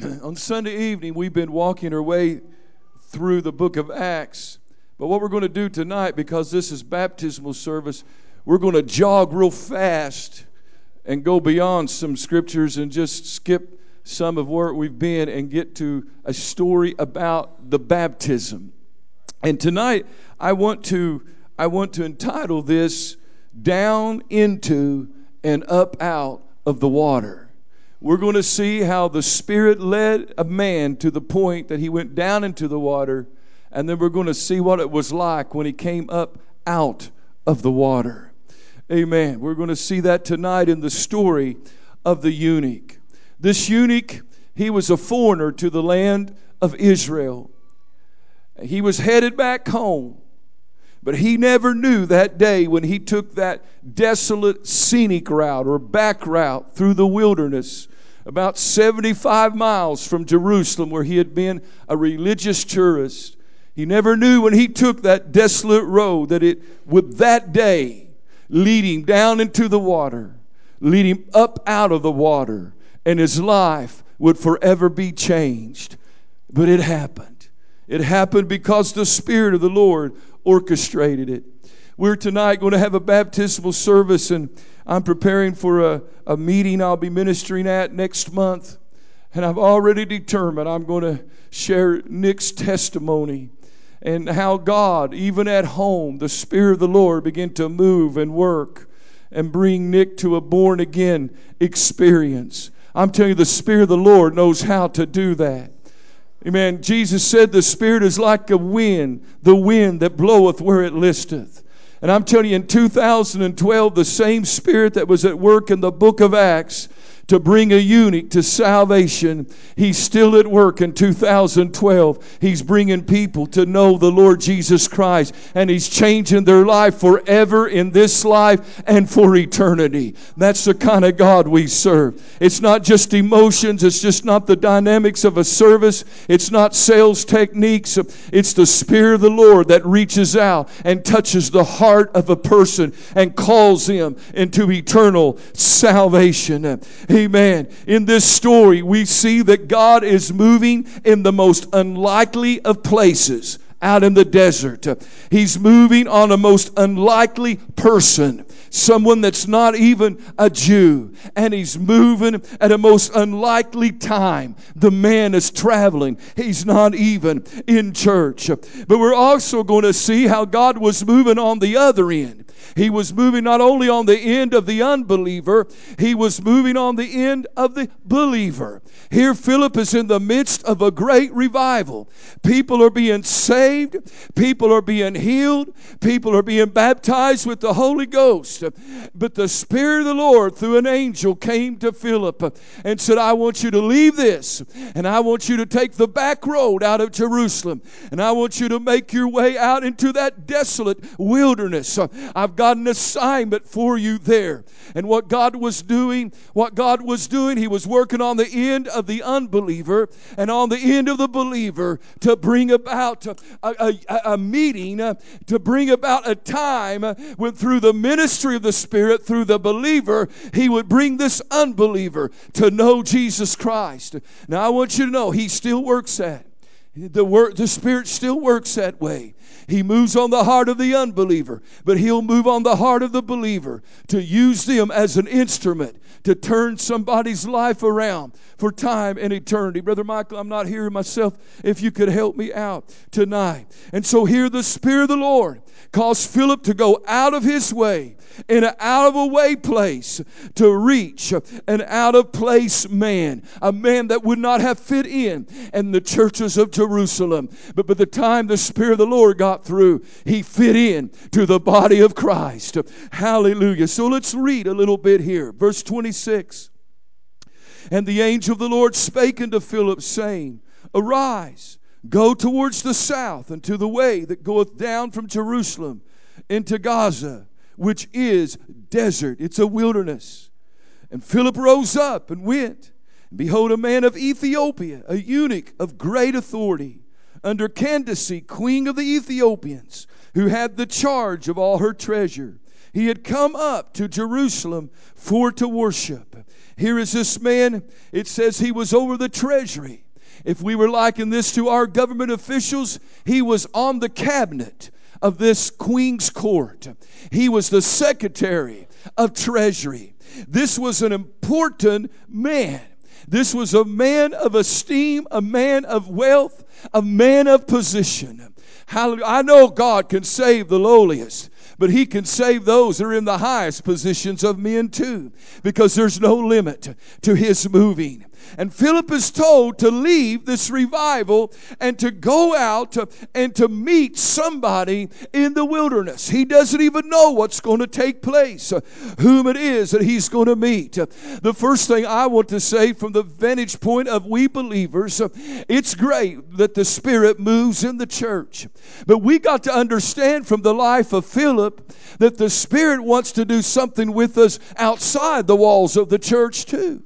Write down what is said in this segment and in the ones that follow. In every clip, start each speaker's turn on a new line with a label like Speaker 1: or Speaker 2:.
Speaker 1: On Sunday evening, we've been walking our way through the book of Acts. But what we're going to do tonight, because this is baptismal service, we're going to jog real fast and go beyond some scriptures and just skip some of where we've been and get to a story about the baptism. And tonight, I want to entitle this, Down Into and Up Out of the Water. We're going to see how the Spirit led a man to the point that he went down into the water, and then we're going to see what it was like when he came up out of the water. Amen. We're going to see that tonight in the story of the eunuch. This eunuch, he was a foreigner to the land of Israel. He was headed back home. But he never knew that day when he took that desolate scenic route or back route through the wilderness, about 75 miles from Jerusalem, where he had been a religious tourist. He never knew when he took that desolate road that it would that day lead him down into the water, lead him up out of the water, and his life would forever be changed. But it happened. It happened because the Spirit of the Lord orchestrated it. We're tonight going to have a baptismal service, and I'm preparing for a meeting I'll be ministering at next month. And I've already determined I'm going to share Nick's testimony and how God, even at home, the Spirit of the Lord began to move and work and bring Nick to a born-again experience. I'm telling you, the Spirit of the Lord knows how to do that. Amen. Jesus said the Spirit is like a wind, the wind that bloweth where it listeth. And I'm telling you, in 2012, the same Spirit that was at work in the book of Acts to bring a eunuch to salvation, He's still at work in 2012. He's bringing people to know the Lord Jesus Christ, and He's changing their life forever in this life and for eternity. That's the kind of God we serve. It's not just emotions. It's just not the dynamics of a service. It's not sales techniques. It's the Spirit of the Lord that reaches out and touches the heart of a person and calls him into eternal salvation. Amen. In this story, we see that God is moving in the most unlikely of places, out in the desert. He's moving on a most unlikely person, someone that's not even a Jew. And He's moving at a most unlikely time. The man is traveling. He's not even in church. But we're also going to see how God was moving on the other end. He was moving not only on the end of the unbeliever, He was moving on the end of the believer. Here Philip is in the midst of a great revival. People are being saved. People are being healed. People are being baptized with the Holy Ghost. But the Spirit of the Lord through an angel came to Philip and said, I want you to leave this, and I want you to take the back road out of Jerusalem, and I want you to make your way out into that desolate wilderness. I've got an assignment for you there. And what God was doing, He was working on the end of the unbeliever and on the end of the believer to bring about a meeting, to bring about a time when through the ministry of the Spirit, through the believer, He would bring this unbeliever to know Jesus Christ. Now I want you to know He still works that. The Spirit still works that way. He moves on the heart of the unbeliever, but He'll move on the heart of the believer to use them as an instrument to turn somebody's life around for time and eternity. Brother Michael, I'm not hearing myself. If you could help me out tonight. And so here the Spirit of the Lord caused Philip to go out of his way in an out-of-a-way place to reach an out-of-place man, a man that would not have fit in the churches of Jerusalem. But by the time the Spirit of the Lord got through, he fit in to the body of Christ. Hallelujah. So let's read a little bit here. Verse 26. And the angel of the Lord spake unto Philip, saying, Arise, go towards the south, and to the way that goeth down from Jerusalem into Gaza, which is desert. It's a wilderness. And Philip rose up and went. And behold, a man of Ethiopia, a eunuch of great authority, under Candace, queen of the Ethiopians, who had the charge of all her treasure. He had come up to Jerusalem for to worship. Here is this man. It says he was over the treasury. If we were liking this to our government officials, he was on the cabinet of this Queen's Court. He was the Secretary of Treasury. This was an important man. This was a man of esteem, a man of wealth, a man of position. Hallelujah. I know God can save the lowliest, but He can save those that are in the highest positions of men too, because there's no limit to His moving. And Philip is told to leave this revival and to go out and to meet somebody in the wilderness. He doesn't even know what's going to take place, whom it is that he's going to meet. The first thing I want to say from the vantage point of we believers, it's great that the Spirit moves in the church. But we got to understand from the life of Philip that the Spirit wants to do something with us outside the walls of the church too.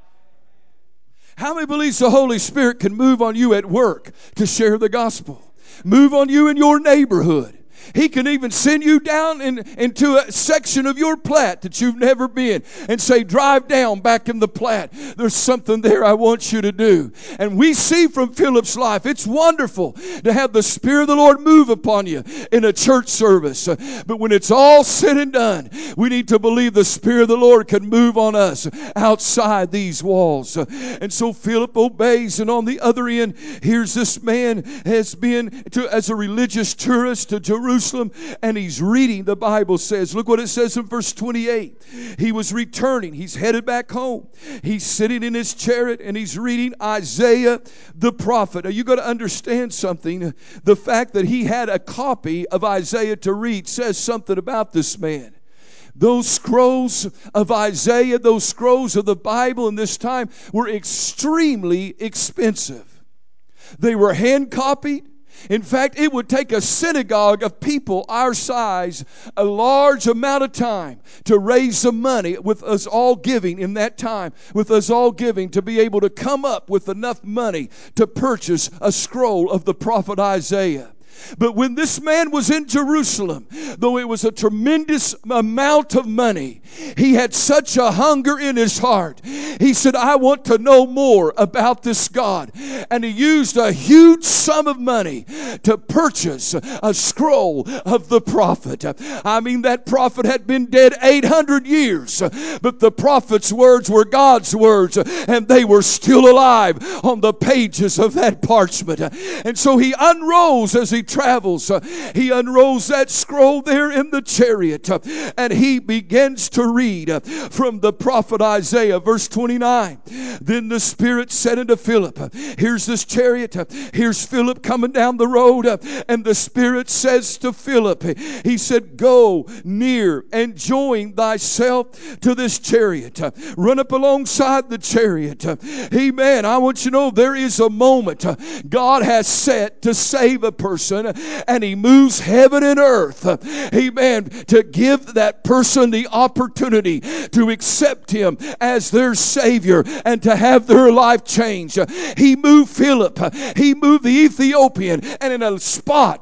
Speaker 1: How many believes the Holy Spirit can move on you at work to share the gospel? Move on you in your neighborhood. He can even send you down into a section of your Platte that you've never been and say, drive down back in the Platte. There's something there I want you to do. And we see from Philip's life, it's wonderful to have the Spirit of the Lord move upon you in a church service. But when it's all said and done, we need to believe the Spirit of the Lord can move on us outside these walls. And so Philip obeys, and on the other end, here's this man has been as a religious tourist to Jerusalem, and he's reading, the Bible says. Look what it says in verse 28. He was returning. He's headed back home. He's sitting in his chariot and he's reading Isaiah the prophet. Now you got to understand something. The fact that he had a copy of Isaiah to read says something about this man. Those scrolls of Isaiah, those scrolls of the Bible in this time were extremely expensive. They were hand copied. In fact, it would take a synagogue of people our size a large amount of time to raise the money, with us all giving in that time, with us all giving to be able to come up with enough money to purchase a scroll of the prophet Isaiah. But when this man was in Jerusalem, though it was a tremendous amount of money, he had such a hunger in his heart. He said, I want to know more about this God. And he used a huge sum of money to purchase a scroll of the prophet. I mean, that prophet had been dead 800 years, but the prophet's words were God's words, and they were still alive on the pages of that parchment. And so he unrolls as he travels. He unrolls that scroll there in the chariot, and he begins to read from the prophet Isaiah, verse 29. Then the Spirit said unto Philip, here's this chariot, here's Philip coming down the road, and the Spirit says to Philip, he said, go near and join thyself to this chariot. Run up alongside the chariot. Amen. I want you to know there is a moment God has set to save a person, and He moves heaven and earth, amen, to give that person the opportunity to accept Him as their Savior and to have their life changed. He moved Philip, he moved the Ethiopian, and in a spot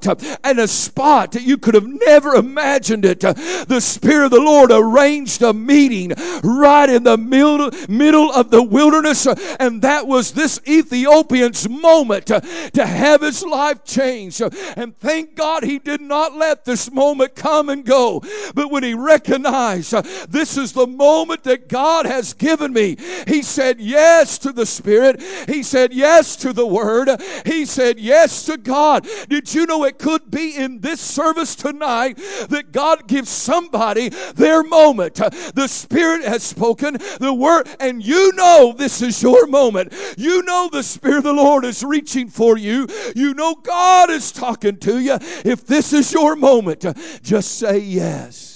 Speaker 1: that you could have never imagined it, the Spirit of the Lord arranged a meeting right in the middle of the wilderness, and that was this Ethiopian's moment to have his life changed. And thank God he did not let this moment come and go. But when he recognized this is the moment that God has given me, he said yes to the Spirit. He said yes to the Word. He said yes to God. Did you know it could be in this service tonight that God gives somebody their moment? The Spirit has spoken the Word, and you know this is your moment. You know the Spirit of the Lord is reaching for you. You know God is talking to you. If this is your moment, just say yes.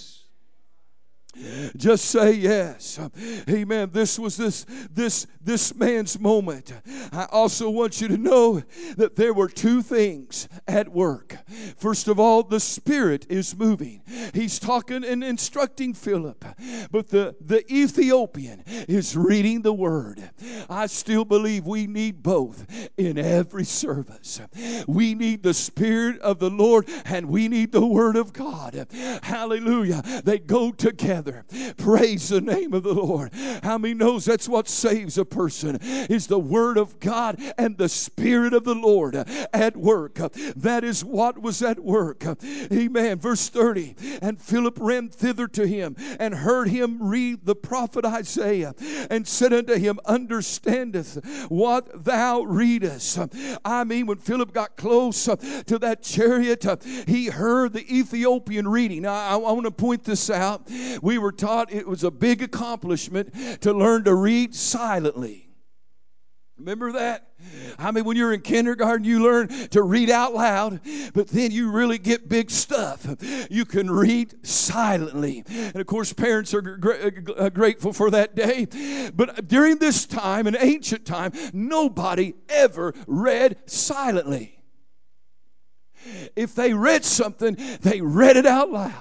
Speaker 1: Just say yes. Amen. This was this man's moment. I also want you to know that there were two things at work. First of all, the Spirit is moving. He's talking and instructing Philip. But the Ethiopian is reading the Word. I still believe we need both in every service. We need the Spirit of the Lord, and we need the Word of God. Hallelujah. They go together. together. Praise the name of the Lord. How many knows that's what saves a person is the Word of God and the Spirit of the Lord at work. That is what was at work. Amen. Verse 30. And Philip ran thither to him and heard him read the prophet Isaiah and said unto him, Understandeth what thou readest? I mean, when Philip got close to that chariot, he heard the Ethiopian reading. Now, I want to point this out. We were taught it was a big accomplishment to learn to read silently. Remember that? I mean, when you're in kindergarten, you learn to read out loud, but then you really get big stuff. You can read silently. And of course, parents are grateful for that day. But during this time, in ancient time, nobody ever read silently. If they read something, they read it out loud.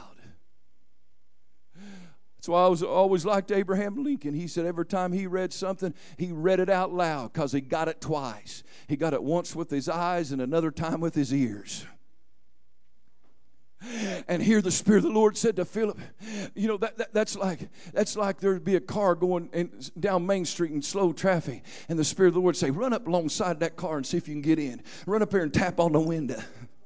Speaker 1: That's why I always liked Abraham Lincoln. He said every time he read something, he read it out loud because he got it twice. He got it once with his eyes and another time with his ears. And here the Spirit of the Lord said to Philip, you know, that's like there'd be a car going down Main Street in slow traffic, and the Spirit of the Lord would say, run up alongside that car and see if you can get in. Run up there and tap on the window.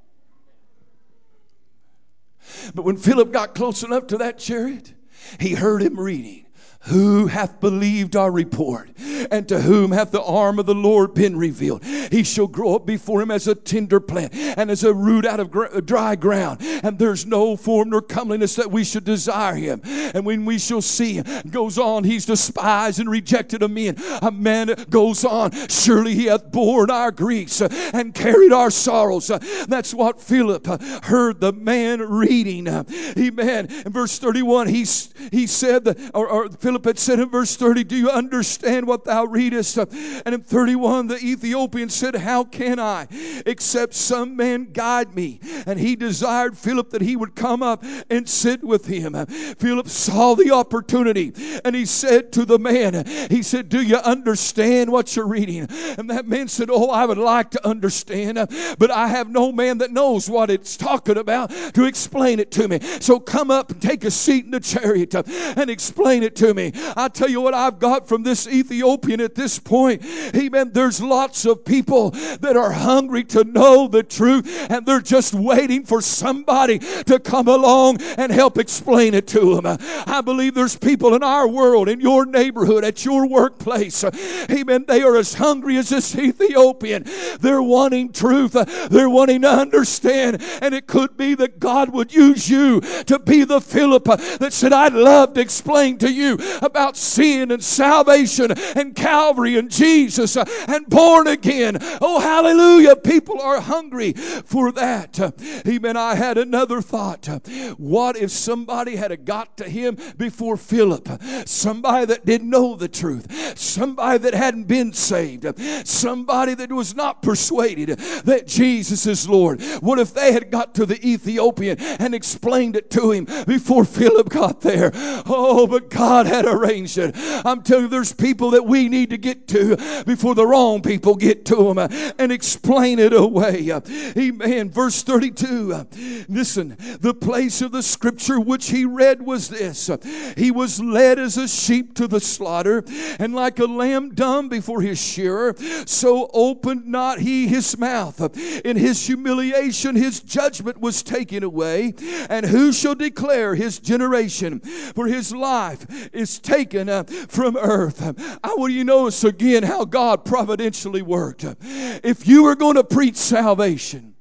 Speaker 1: But when Philip got close enough to that chariot, he heard him reading, Who hath believed our report? And to whom hath the arm of the Lord been revealed? He shall grow up before him as a tender plant, and as a root out of dry ground. And there's no form nor comeliness that we should desire him. And when we shall see him, goes on, he's despised and rejected of men. A man goes on, surely he hath borne our griefs and carried our sorrows. That's what Philip heard the man reading. Amen. In verse 31, he said, or Philip had said in verse 30, do you understand what thou readest? And in 31, the Ethiopian said, how can I, except some man guide me? And he desired Philip that he would come up and sit with him. Philip saw the opportunity, and he said to the man, he said, do you understand what you're reading? And that man said, oh, I would like to understand, but I have no man that knows what it's talking about to explain it to me. So come up and take a seat in the chariot and explain it to me. I tell you what I've got from this Ethiopian at this point. Amen. There's lots of people that are hungry to know the truth, and they're just waiting for somebody to come along and help explain it to them. I believe there's people in our world, in your neighborhood, at your workplace. Amen. They are as hungry as this Ethiopian. They're wanting truth. They're wanting to understand. And it could be that God would use you to be the Philip that said, I'd love to explain to you about sin and salvation and Calvary and Jesus and born again. Oh, hallelujah. People are hungry for that. Amen. I had another thought. What if somebody had got to him before Philip? Somebody that didn't know the truth. Somebody that hadn't been saved. Somebody that was not persuaded that Jesus is Lord. What if they had got to the Ethiopian and explained it to him before Philip got there? Oh, but God had arranged it. I'm telling you, there's people that we need to get to before the wrong people get to them and explain it away. Amen. Verse 32. Listen, the place of the scripture which he read was this. He was led as a sheep to the slaughter, and like a lamb dumb before his shearer, so opened not he his mouth. In his humiliation his judgment was taken away. And who shall declare his generation? For his life is taken from earth. I want you to notice again how God providentially worked. If you were going to preach salvation,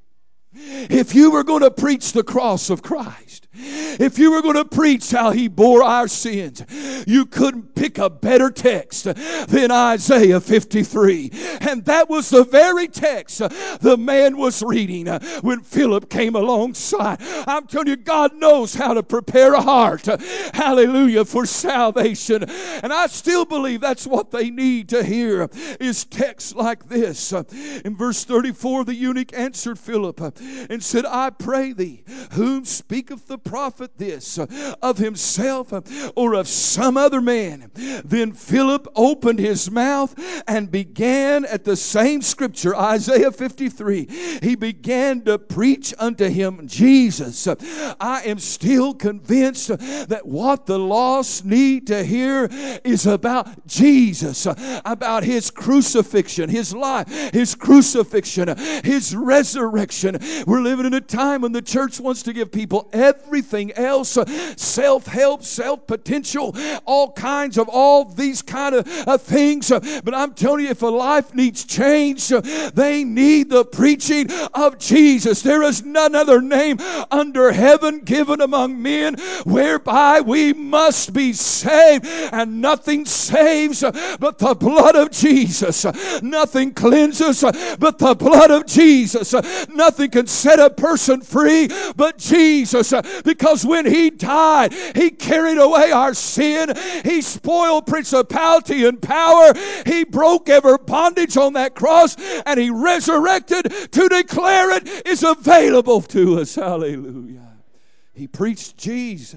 Speaker 1: if you were going to preach the cross of Christ, if you were going to preach how he bore our sins, you couldn't pick a better text than Isaiah 53. And that was the very text the man was reading when Philip came alongside. I'm telling you, God knows how to prepare a heart, hallelujah, for salvation. And I still believe that's what they need to hear, is texts like this. In verse 34, the eunuch answered Philip and said, I pray thee, whom speaketh the prophet this, of himself or of some other man? Then Philip opened his mouth and began at the same scripture, Isaiah 53. He began to preach unto him Jesus. I am still convinced that what the lost need to hear is about Jesus, about His crucifixion, His life, His crucifixion, His resurrection. We're living in a time when the church wants to give people everything else, self-help, self-potential, all kinds of all these kind of things. But I'm telling you, if a life needs change, they need the preaching of Jesus. There is none other name under heaven given among men whereby we must be saved, and nothing saves but the blood of Jesus. Nothing cleanses but the blood of Jesus. Nothing can set a person free but Jesus, because when He died, He carried away our sin. He spoiled principality and power. He broke every bondage on that cross, and He resurrected to declare it is available to us. Hallelujah. He preached Jesus.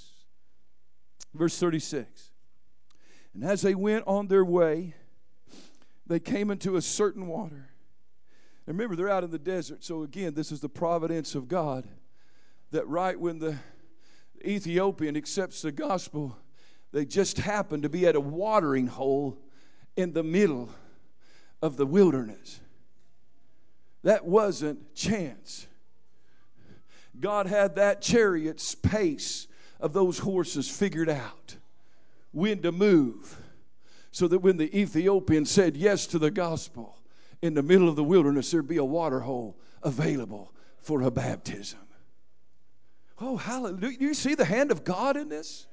Speaker 1: Verse 36. And as they went on their way, they came into a certain water. And remember, they're out in the desert. So again, this is the providence of God, that right when the Ethiopian accepts the gospel, they just happen to be at a watering hole in the middle of the wilderness. That wasn't chance. God had that chariot's pace of those horses figured out, when to move, so that when the Ethiopian said yes to the gospel, in the middle of the wilderness there'd be a water hole available for a baptism. Oh, hallelujah. Do you see the hand of God in this?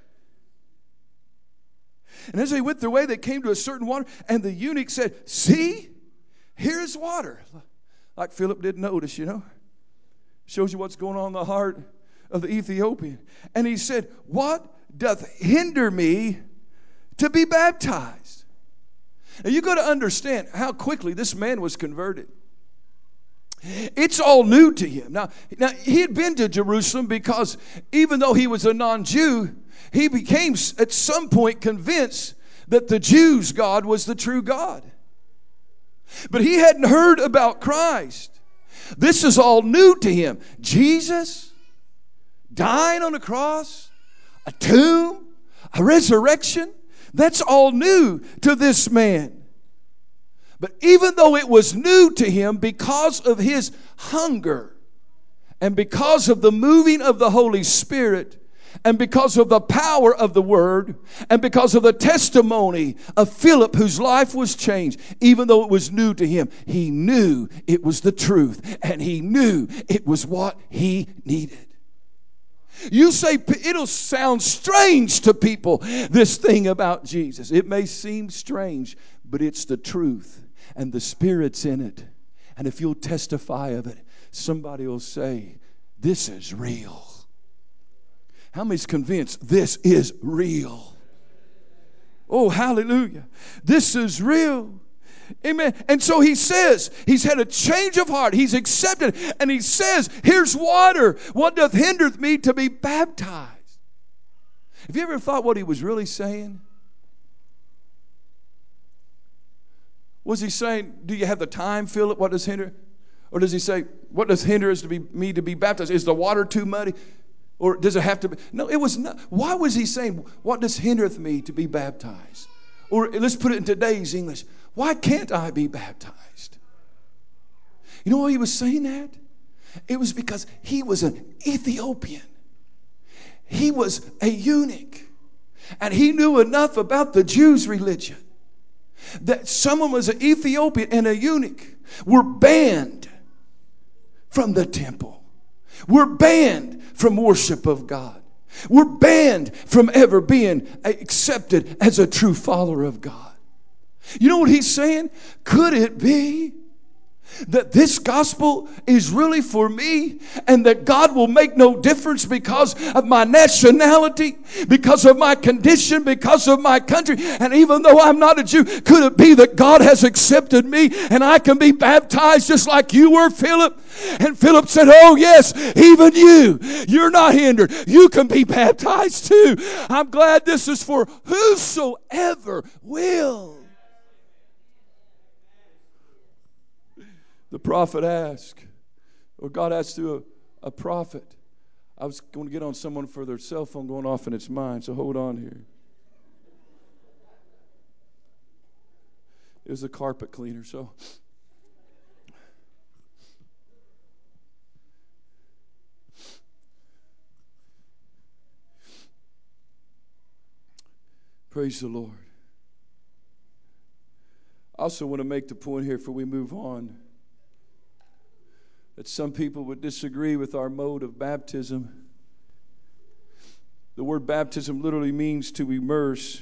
Speaker 1: And as they went their way, they came to a certain water, and the eunuch said, see, here's water. Like Philip didn't notice, you know. Shows you what's going on in the heart of the Ethiopian. And he said, what doth hinder me to be baptized? Now you got to understand how quickly this man was converted. It's all new to him. Now he had been to Jerusalem because even though he was a non-Jew, he became at some point convinced that the Jews' God was the true God. But he hadn't heard about Christ. This is all new to him. Jesus dying on the cross, a tomb, a resurrection. That's all new to this man. But even though it was new to him, because of his hunger and because of the moving of the Holy Spirit and because of the power of the Word and because of the testimony of Philip, whose life was changed, even though it was new to him, he knew it was the truth and he knew it was what he needed. You say it'll sound strange to people, this thing about Jesus. It may seem strange, but it's the truth, and the Spirit's in it. And if you'll testify of it, somebody will say, this is real. How many's convinced this is real? Oh, hallelujah. This is real. Amen. And so he says, he's had a change of heart. He's accepted. And he says, here's water. What doth hindereth me to be baptized? Have you ever thought what he was really saying? Was he saying, do you have the time, Philip? What does hinder? Or does he say, what does hinder us me to be baptized? Is the water too muddy? Or does it have to be? No, it was not. Why was he saying, what does hindereth me to be baptized? Or let's put it in today's English. Why can't I be baptized? You know why he was saying that? It was because he was an Ethiopian. He was a eunuch. And he knew enough about the Jews' religion that someone was an Ethiopian and a eunuch were banned from the temple. We're banned from worship of God. We're banned from ever being accepted as a true follower of God. You know what he's saying? Could it be that this gospel is really for me, and that God will make no difference because of my nationality, because of my condition, because of my country, and even though I'm not a Jew, could it be that God has accepted me and I can be baptized just like you were, Philip? And Philip said, oh yes, even you're not hindered. You can be baptized too. I'm glad this is for whosoever will. The prophet asked, or God asked through a prophet. I was going to get on someone for their cell phone going off in its mind, so hold on here. It was a carpet cleaner, so. Praise the Lord. I also want to make the point here before we move on that some people would disagree with our mode of baptism. The word baptism literally means to immerse.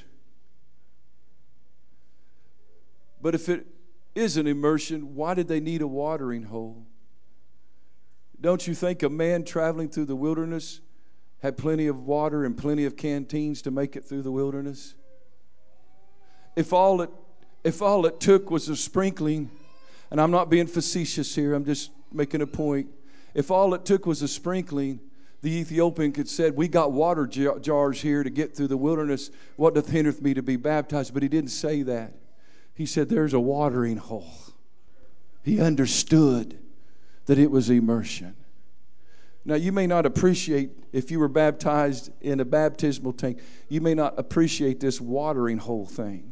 Speaker 1: But if it is an immersion, why did they need a watering hole? Don't you think a man traveling through the wilderness had plenty of water and plenty of canteens to make it through the wilderness? If all it took was a sprinkling, and I'm not being facetious here, I'm just making a point. If all it took was a sprinkling, the Ethiopian could said, we got water jars here to get through the wilderness. What doth hindereth me to be baptized? But he didn't say that. He said there's a watering hole. He understood that it was immersion. Now, you may not appreciate, if you were baptized in a baptismal tank, you may not appreciate this watering hole thing.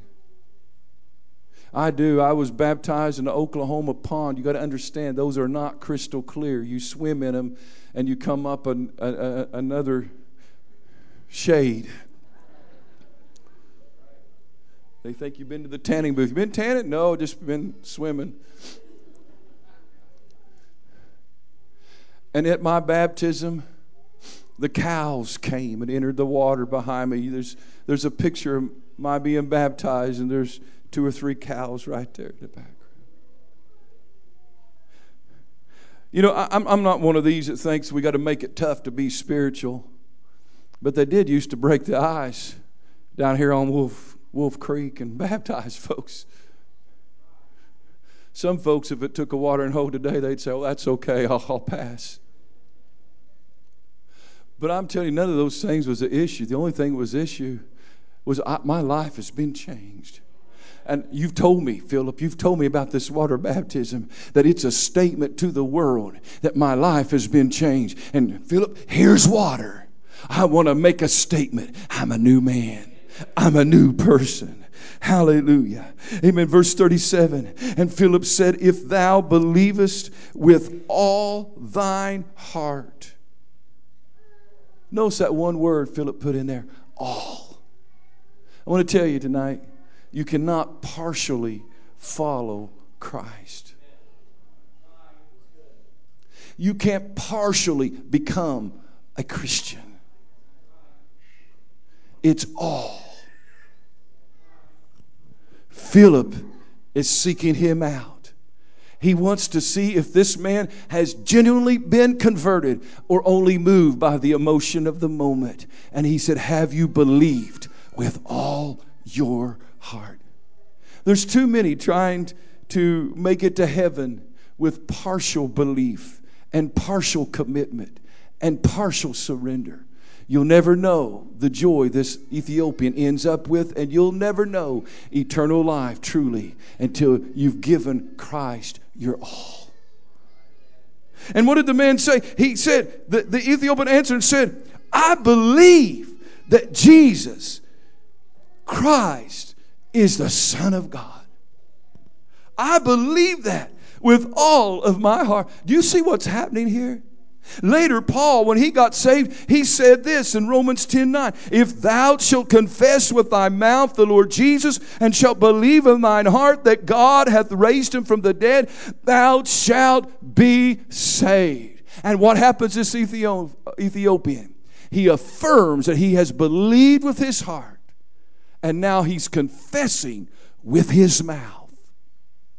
Speaker 1: I do. I was baptized in the Oklahoma pond. You got to understand, those are not crystal clear. You swim in them and you come up another shade. They think you've been to the tanning booth. You been tanning? No, just been swimming. And at my baptism, the cows came and entered the water behind me. There's a picture of my being baptized, and there's 2 or 3 cows right there in the background. You know, I'm not one of these that thinks we got to make it tough to be spiritual. But they did used to break the ice down here on Wolf Creek and baptize folks. Some folks, if it took a watering hole today, they'd say, oh, that's okay, I'll pass. But I'm telling you, none of those things was the issue. The only thing that was the issue was my life has been changed. And you've told me, Philip, you've told me about this water baptism, that it's a statement to the world that my life has been changed. And Philip, here's water. I want to make a statement. I'm a new man. I'm a new person. Hallelujah. Amen. Verse 37. And Philip said, if thou believest with all thine heart. Notice that one word Philip put in there. All. I want to tell you tonight, you cannot partially follow Christ. You can't partially become a Christian. It's all. Philip is seeking him out. He wants to see if this man has genuinely been converted or only moved by the emotion of the moment. And he said, have you believed with all your heart? There's too many trying to make it to heaven with partial belief and partial commitment and partial surrender. You'll never know the joy this Ethiopian ends up with, and you'll never know eternal life truly until you've given Christ your all. And what did the man say? He said, the Ethiopian answered and said, I believe that Jesus Christ is the Son of God. I believe that with all of my heart. Do you see what's happening here? Later, Paul, when he got saved, he said this in Romans 10:9. If thou shalt confess with thy mouth the Lord Jesus, and shalt believe in thine heart that God hath raised him from the dead, thou shalt be saved. And what happens to this Ethiopian? He affirms that he has believed with his heart, and now he's confessing with his mouth.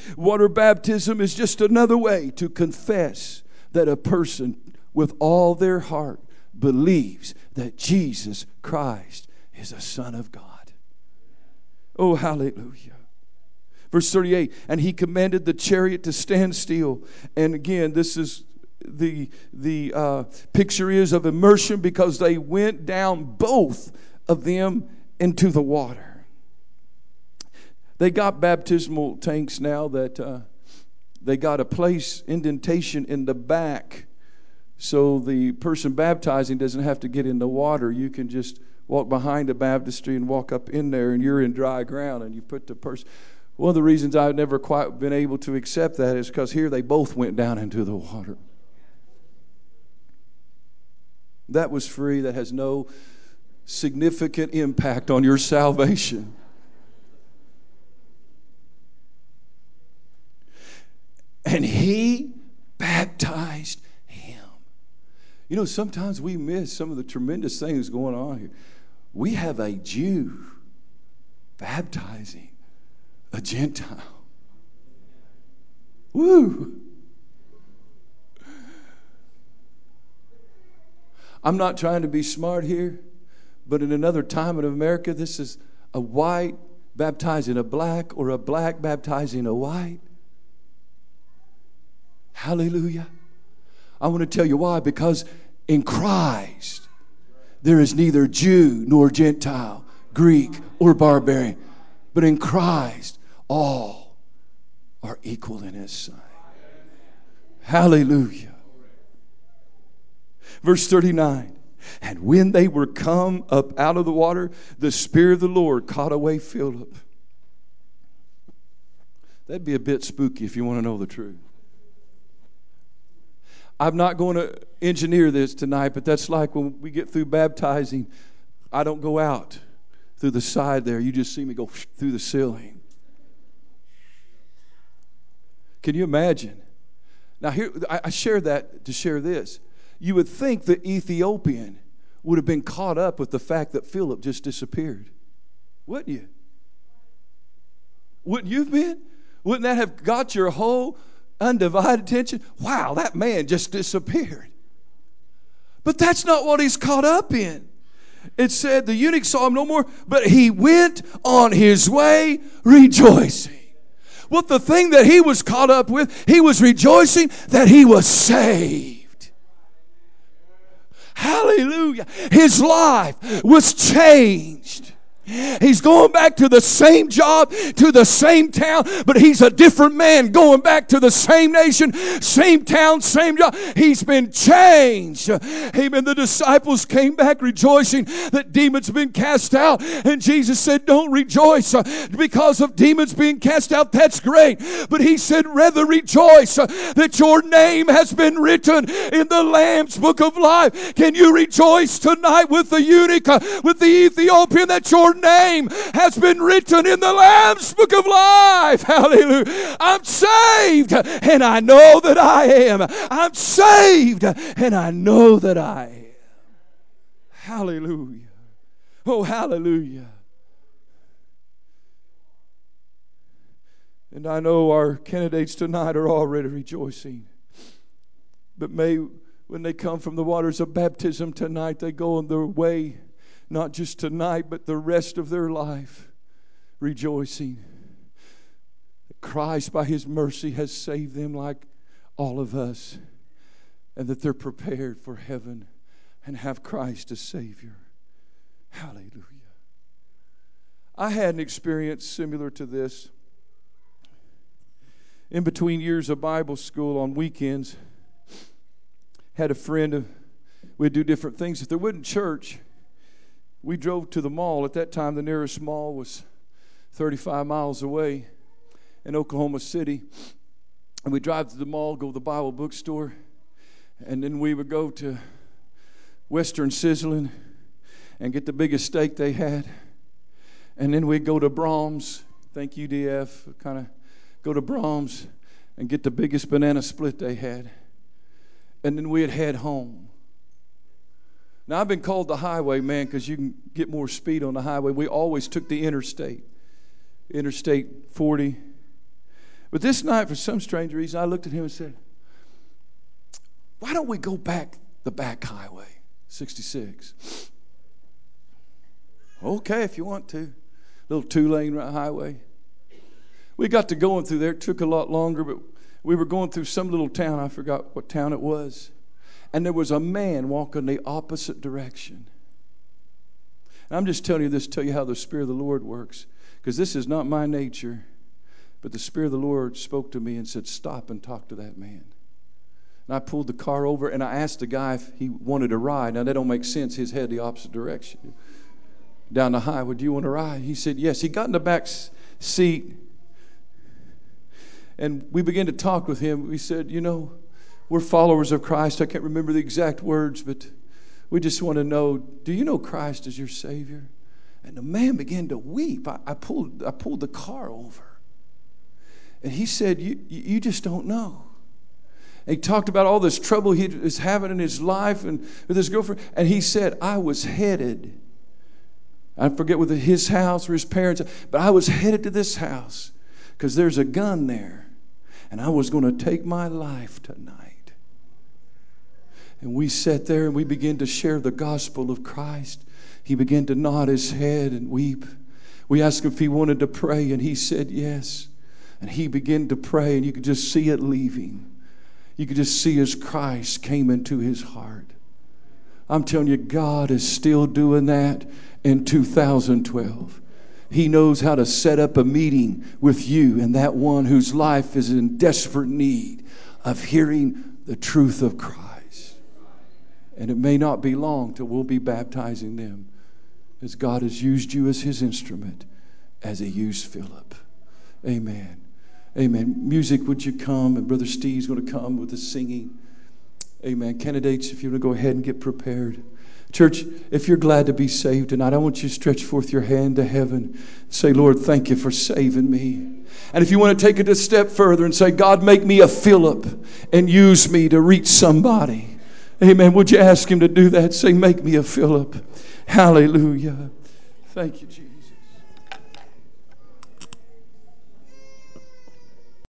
Speaker 1: Water baptism is just another way to confess that a person with all their heart believes that Jesus Christ is a Son of God. Oh, hallelujah. Verse 38, and he commanded the chariot to stand still. And again, this is the picture is of immersion, because they went down, both of them, into the water. They got baptismal tanks now that they got a place, indentation in the back, so the person baptizing doesn't have to get in the water. You can just walk behind the baptistry and walk up in there, and you're in dry ground, and you put the person. One of the reasons I've never quite been able to accept that is because here they both went down into the water. That was free. That has no significant impact on your salvation. And he baptized him. You know, sometimes we miss some of the tremendous things going on here. We have a Jew baptizing a Gentile. Woo! I'm not trying to be smart here, but in another time in America, this is a white baptizing a black, or a black baptizing a white. Hallelujah. I want to tell you why. Because in Christ, there is neither Jew nor Gentile, Greek or barbarian. But in Christ, all are equal in His sight. Hallelujah. Verse 39. And when they were come up out of the water, the Spirit of the Lord caught away Philip. That'd be a bit spooky if you want to know the truth. I'm not going to engineer this tonight, but that's like when we get through baptizing, I don't go out through the side there. You just see me go through the ceiling. Can you imagine? Now here, I share that to share this. You would think the Ethiopian would have been caught up with the fact that Philip just disappeared. Wouldn't you? Wouldn't you have been? Wouldn't that have got your whole undivided attention? Wow, that man just disappeared. But that's not what he's caught up in. It said the eunuch saw him no more, but he went on his way rejoicing. What the thing that he was caught up with, he was rejoicing that he was saved. Hallelujah. His life was changed. He's going back to the same job, to the same town, but he's a different man going back to the same nation, same town, same job. He's been changed. Amen. The disciples came back rejoicing that demons have been cast out. And Jesus said, don't rejoice because of demons being cast out. That's great. But he said, rather rejoice that your name has been written in the Lamb's book of life. Can you rejoice tonight with the eunuch, with the Ethiopian, that your name has been written in the Lamb's book of life? Hallelujah. I'm saved and I know that I am. I'm saved and I know that I am. Hallelujah. Oh, hallelujah. And I know our candidates tonight are already rejoicing. But may, when they come from the waters of baptism tonight, they go on their way, not just tonight, but the rest of their life, rejoicing that Christ, by His mercy, has saved them like all of us, and that they're prepared for heaven and have Christ as Savior. Hallelujah. I had an experience similar to this. In between years of Bible school on weekends, had a friend, we'd do different things. If there wasn't church, we drove to the mall. At that time, the nearest mall was 35 miles away in Oklahoma City. And we'd drive to the mall, go to the Bible bookstore, and then we would go to Western Sizzling and get the biggest steak they had. And then we'd go to Brahms, thank you, DF, kind of go to Brahms and get the biggest banana split they had. And then we'd head home. Now, I've been called the highway man because you can get more speed on the highway. We always took the interstate 40. But this night, for some strange reason, I looked at him and said, why don't we go back the back highway, 66? Okay, if you want to. Little 2-lane highway. We got to going through there. It took a lot longer, but we were going through some little town. I forgot what town it was. And there was a man walking the opposite direction. And I'm just telling you this to tell you how the Spirit of the Lord works. Because this is not my nature. But the Spirit of the Lord spoke to me and said, stop and talk to that man. And I pulled the car over and I asked the guy if he wanted a ride. Now that don't make sense. His head the opposite direction. Down the highway, do you want to ride? He said, yes. He got in the back seat. And we began to talk with him. We said, you know, we're followers of Christ. I can't remember the exact words, but we just want to know, do you know Christ as your Savior? And the man began to weep. I pulled the car over. And he said, you just don't know. And he talked about all this trouble he was having in his life and with his girlfriend. And he said, I was headed. I forget whether his house or his parents, but I was headed to this house because there's a gun there. And I was going to take my life tonight. And we sat there and we began to share the gospel of Christ. He began to nod his head and weep. We asked him if he wanted to pray, and he said yes. And he began to pray, and you could just see it leaving. You could just see as Christ came into his heart. I'm telling you, God is still doing that in 2012. He knows how to set up a meeting with you and that one whose life is in desperate need of hearing the truth of Christ. And it may not be long till we'll be baptizing them, as God has used you as his instrument, as he used Philip. Amen. Amen. Music, would you come? And Brother Steve's going to come with the singing. Amen. Candidates, if you want to go ahead and get prepared. Church, if you're glad to be saved tonight, I want you to stretch forth your hand to heaven. Say, Lord, thank you for saving me. And if you want to take it a step further and say, God, make me a Philip and use me to reach somebody. Amen. Would you ask him to do that? Say, make me a Philip. Hallelujah. Thank you, Jesus.